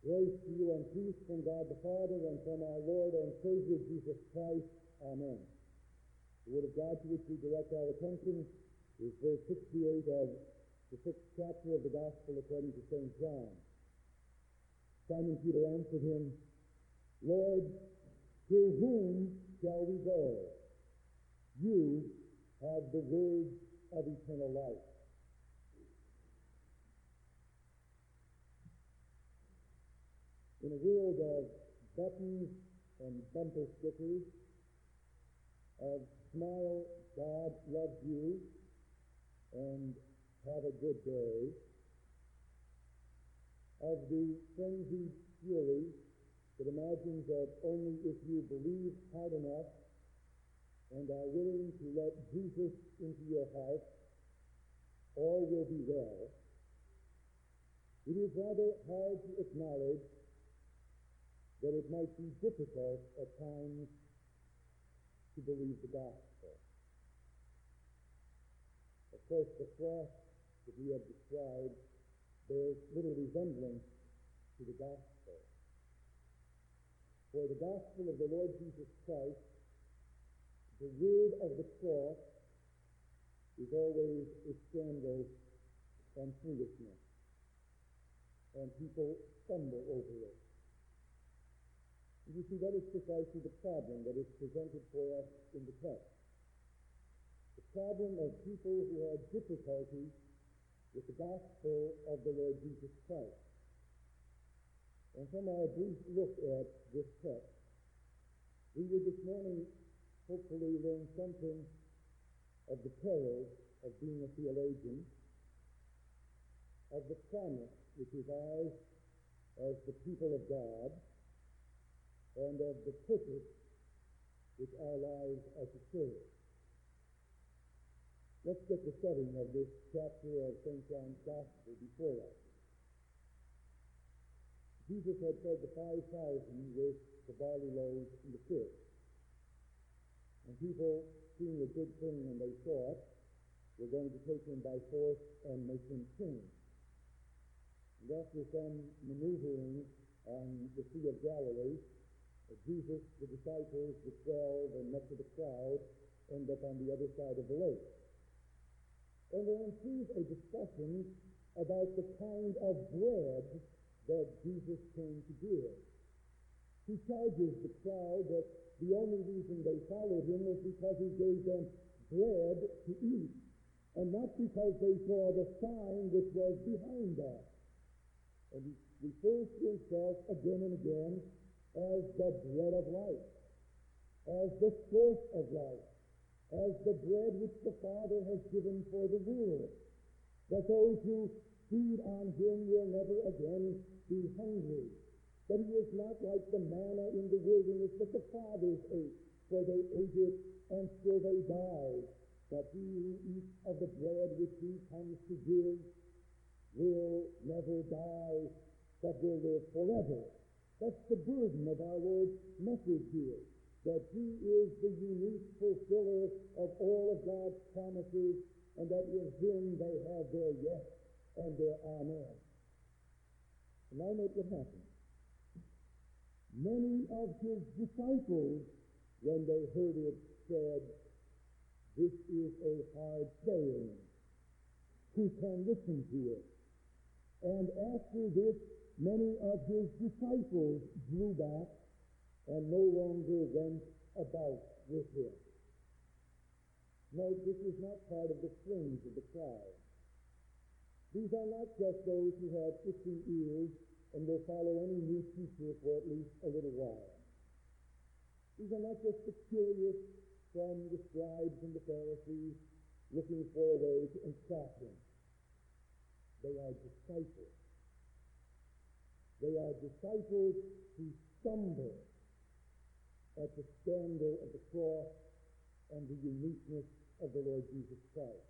Grace to you and peace from God the Father and from our Lord and Savior Jesus Christ. Amen. The Word of God to which we direct our attention is verse 68 of the 6th chapter of the Gospel according to St. John. Simon Peter answered him, Lord, to whom shall we go? You have the words of eternal life. In a world of buttons and bumper stickers, of smile, God loves you, and have a good day, of the frenzied fury that imagines that only if you believe hard enough and are willing to let Jesus into your heart, all will be well, it is rather hard to acknowledge that it might be difficult at times to believe the gospel. Of course, the cross that we have described bears little resemblance to the gospel. For the gospel of the Lord Jesus Christ, the word of the cross is always a scandal and foolishness, and people stumble over it. And you see, that is precisely the problem that is presented for us in the text. The problem of people who have difficulty with the gospel of the Lord Jesus Christ. And from our brief look at this text, we will this morning hopefully learn something of the perils of being a theologian, of the promise which is ours as the people of God, and of the purpose which our lives are to serve. Let's get the setting of this chapter of St. John's Gospel before us. Jesus had fed the 5,000 with the barley loaves and the fish. And people, seeing a good thing when they saw it, were going to take him by force and make him king. And after some maneuvering on the Sea of Galilee, Jesus, the disciples, the 12, and much of the crowd end up on the other side of the lake. And there ensues a discussion about the kind of bread that Jesus came to give. He charges the crowd that the only reason they followed him was because he gave them bread to eat, and not because they saw the sign which was behind that. And he refers to himself again and again as the bread of life, as the source of life, as the bread which the Father has given for the world, that those who feed on him will never again be hungry, that he is not like the manna in the wilderness that the fathers ate, for they ate it and still they died, but he who eats of the bread which he comes to give will never die, but will live forever. That's the burden of our Lord's message here, that he is the unique fulfiller of all of God's promises, and that in him they have their yes and their amen. And now note what happened. Many of his disciples, when they heard it, said, "This is a hard saying. Who can listen to it?" And after this, many of his disciples drew back and no longer went about with him. Note, this is not part of the fringe of the crowd. These are not just those who have itching ears and will follow any new teacher for at least a little while. These are not just the curious from the scribes and the Pharisees looking for a way to entrap him. They are disciples. They are disciples who stumble at the scandal of the cross and the uniqueness of the Lord Jesus Christ.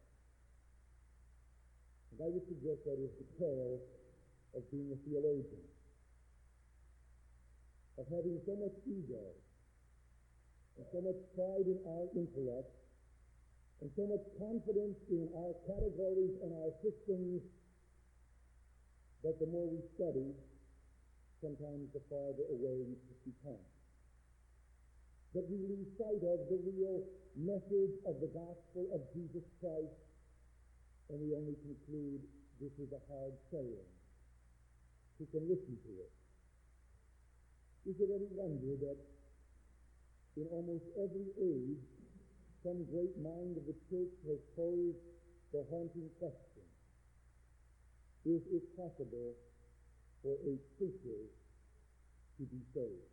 And I would suggest that is the peril of being a theologian, of having so much ego and so much pride in our intellect and so much confidence in our categories and our systems that the more we study, sometimes the farther away it becomes. That we lose sight of the real message of the gospel of Jesus Christ, and we only conclude this is a hard saying. Who can listen to it? Is it any wonder that in almost every age, some great mind of the church has posed the haunting question: is it possible for a preacher to be saved?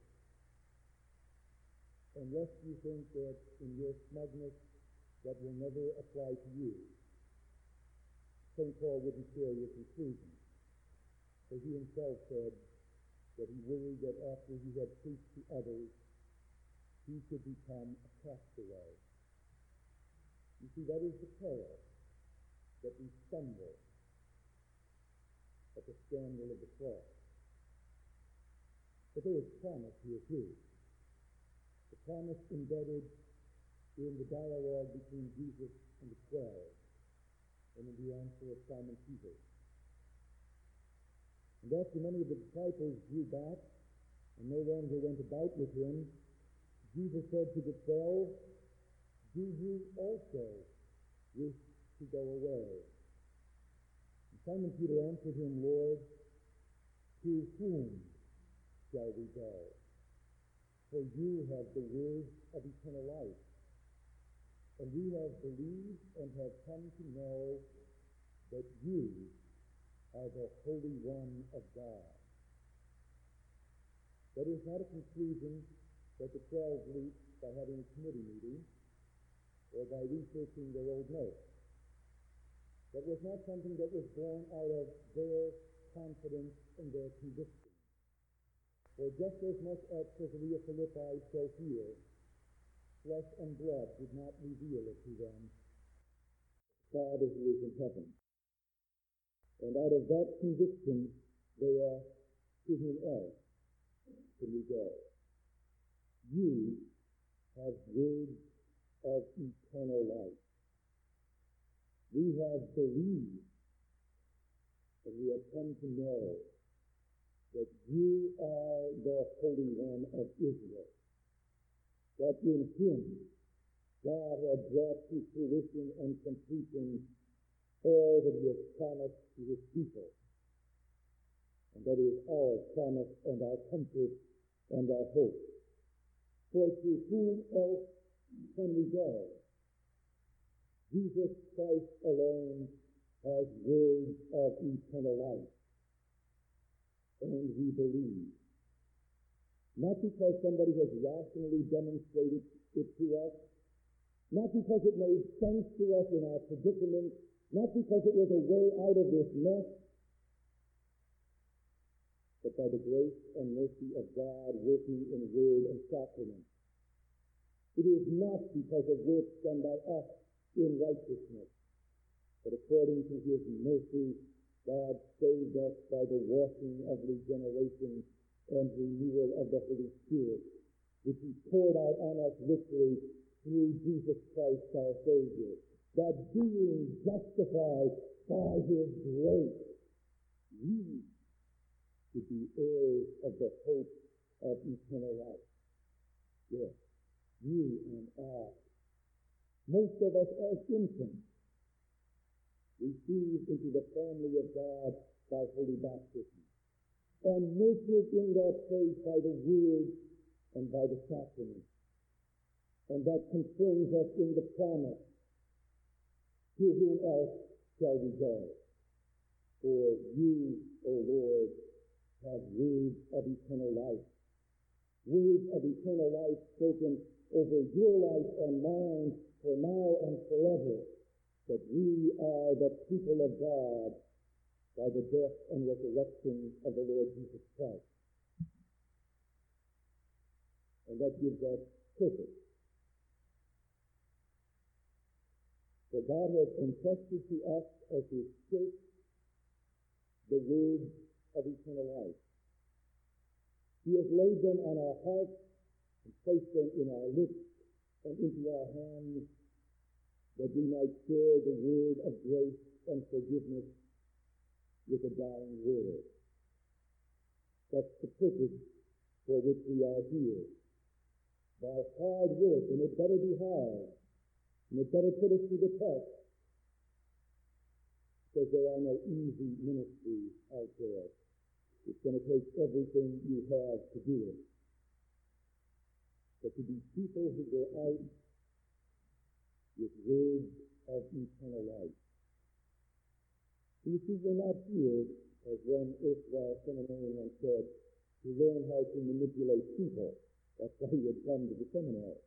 Unless you think that in your smugness that will never apply to you, St. Paul wouldn't share your conclusion. For he himself said that he worried that after he had preached to others, he could become a castaway. You see, that is the peril, that we stumble at the scandal of the cross. But there is promise here too. The promise embedded in the dialogue between Jesus and the 12, and in the answer of Simon Peter. And after many of the disciples drew back and no longer went about with him, Jesus said to the 12, "Do you also wish to go away?" And Simon Peter answered him, "Lord, to whom shall we go? For you have the words of eternal life. And we have believed and have come to know that you are the Holy One of God." That is not a conclusion that the 12 reached by having a committee meeting or by researching their old notes. That was not something that was born out of their confidence and their conviction. For just as much at Caesarea Philippi, so here, flesh and blood did not reveal it to them, Father who is in heaven. And out of that conviction, they asked, "To whom else can we go?" You have words of eternal life. We have believed, and we have come to know that you are the Holy One of Israel. That in him God had brought to fruition and completion all that he has promised to his people. And that is our promise and our comfort and our hope. For to whom else can we go? Jesus Christ alone has words of eternal life. And we believe. Not because somebody has rationally demonstrated it to us, not because it made sense to us in our predicament, not because it was a way out of this mess, but by the grace and mercy of God working in word and sacrament. It is not because of works done by us in righteousness, but according to his mercy, God saved us by the washing of regeneration and renewal of the Holy Spirit, which he poured out on us richly through Jesus Christ our Savior, that being justified by his grace, we should be heirs of the hope of eternal life. Yes, you and I, most of us as infants, received into the family of God by holy baptism, and nurtured in that faith by the word and by the sacrament. And that confirms us in the promise, "To whom else shall we go? For you, O Lord, have words of eternal life." Words of eternal life spoken over your life and mine for now and forever, that we are the people of God by the death and resurrection of the Lord Jesus Christ. And that gives us purpose. For God has entrusted to us as his church the words of eternal life. He has laid them on our hearts and placed them in our lips and into our hands, that we might share the word of grace and forgiveness with a dying world. That's the purpose for which we are here. By hard work, and it better be hard, and it better put us to the test, because there are no easy ministries out there. It's going to take everything you have to do it. But to be people who go out with words of eternal life. You see, we're not here, as one erstwhile seminarian once said, to learn how to manipulate people. That's why you had come to the seminary.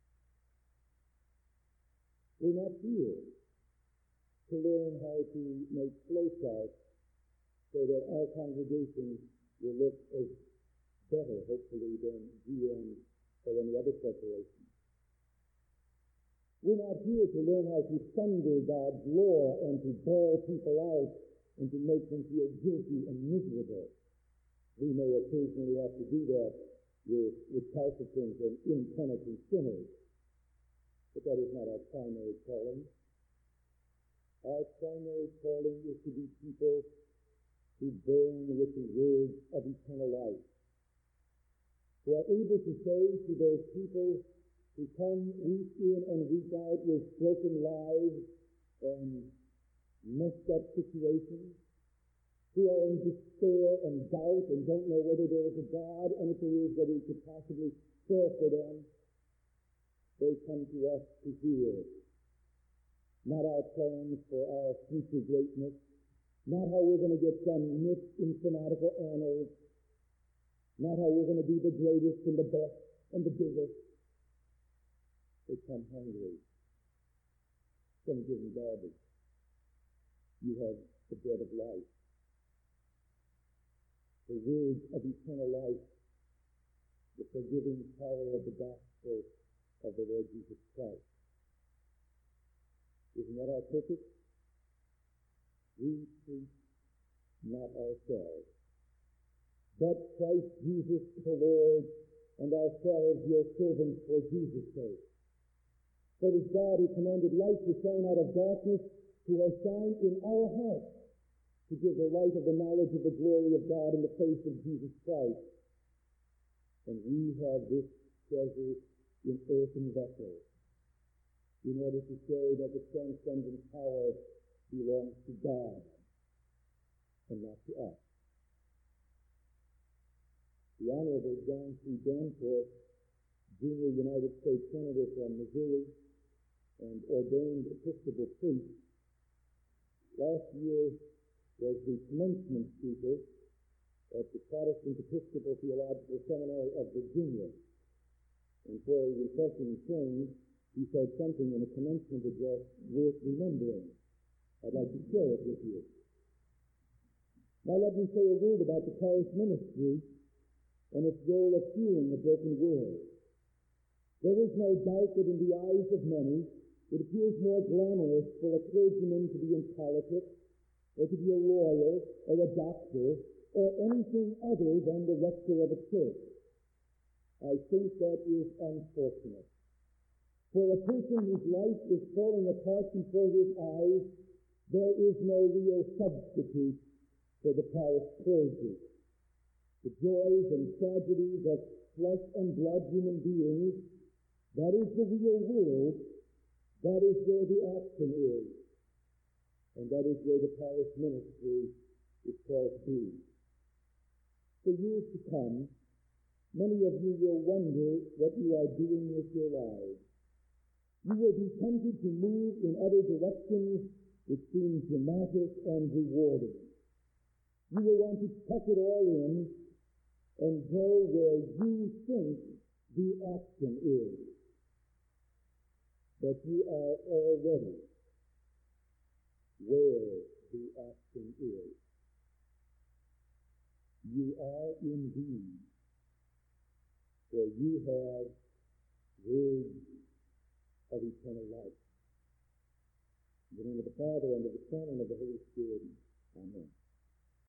We're not here to learn how to make flowcharts so that our congregation will look as better, hopefully, than GM or any other corporation. We're not here to learn how to thunder God's law and to bail people out and to make them feel guilty and miserable. We may occasionally have to do that with recalcitrant and impenitent sinners, but that is not our primary calling. Our primary calling is to be people who burn with the words of eternal life, who are able to say to those people who come week in and week out with broken lives and messed up situations, who are in despair and doubt and don't know whether there is a God, and if there is, whether He could possibly care for them. They come to us to hear not our plans for our future greatness, not how we're going to get some niche in fanatical annals, not how we're going to be the greatest and the best and the biggest. They come hungry. Don't give them garbage. You have the bread of life. The words of eternal life, the forgiving power of the gospel of the Lord Jesus Christ. Isn't that our purpose? We preach not ourselves, but Christ Jesus the Lord, and ourselves your servants for Jesus' sake. For it is God who commanded light to shine out of darkness, who has shined in our hearts to give the light of the knowledge of the glory of God in the face of Jesus Christ. And we have this treasure in earthen vessels, in order to show that the transcendent power belongs to God and not to us. The Honorable John C. Danforth, Junior United States Senator from Missouri and ordained Episcopal priest, last year was the commencement speaker at the Protestant Episcopal Theological Seminary of Virginia. And for a refreshing change, he said something in a commencement address worth remembering. I'd like to share it with you. Now let me say a word about the parish ministry and its role of healing a broken world. There is no doubt that in the eyes of many, it appears more glamorous for a clergyman to be in politics, or to be a lawyer, or a doctor, or anything other than the rector of a church. I think that is unfortunate. For a person whose life is falling apart before his eyes, there is no real substitute for the parish clergy. The joys and tragedies of flesh and blood human beings, that is the real world, that is where the action is, and that is where the parish ministry is called to be. For years to come, many of you will wonder what you are doing with your lives. You will be tempted to move in other directions which seem dramatic and rewarding. You will want to tuck it all in and go where you think the action is. But you are already where the action is. You are indeed, for you have words of eternal life. In the name of the Father, and of the Son, and of the Holy Spirit. Amen.